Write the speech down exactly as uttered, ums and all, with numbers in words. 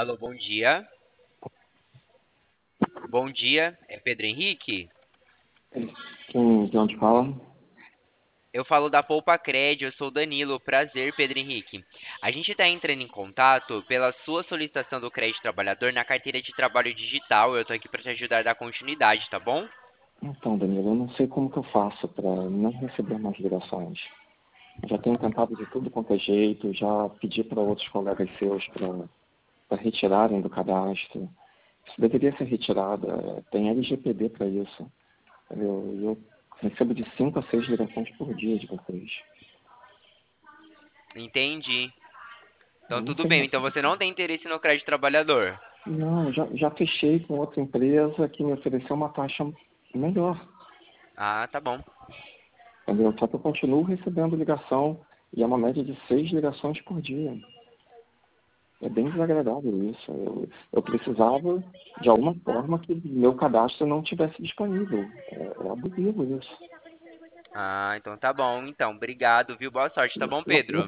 Alô, bom dia. Bom dia, é Pedro Henrique? Quem de onde fala? Eu falo da Poupa Cred, eu sou o Danilo. Prazer, Pedro Henrique. A gente está entrando em contato pela sua solicitação do crédito trabalhador na carteira de trabalho digital. Eu tô aqui para te ajudar a dar continuidade, tá bom? Então, Danilo, eu não sei como que eu faço para não receber mais ligações. Já tenho tentado de tudo quanto é jeito, já pedi para outros colegas seus para retirarem do cadastro. Isso deveria ser retirado, é, tem L G P D para isso. Eu, eu recebo de cinco a seis ligações por dia de vocês. Entendi. Eu Então não tudo sei bem. mais. Então você não tem interesse no crédito trabalhador? Não, já, já fechei com outra empresa que me ofereceu uma taxa melhor. Ah, tá bom. Entendeu? Só que eu continuo recebendo ligação e é uma média de seis ligações por dia. É bem desagradável isso. Eu, eu precisava, de alguma forma, que meu cadastro não tivesse disponível. É, é abusivo isso. Ah, então tá bom. Então, obrigado, viu? Boa sorte, tá bom, No, no Pedro?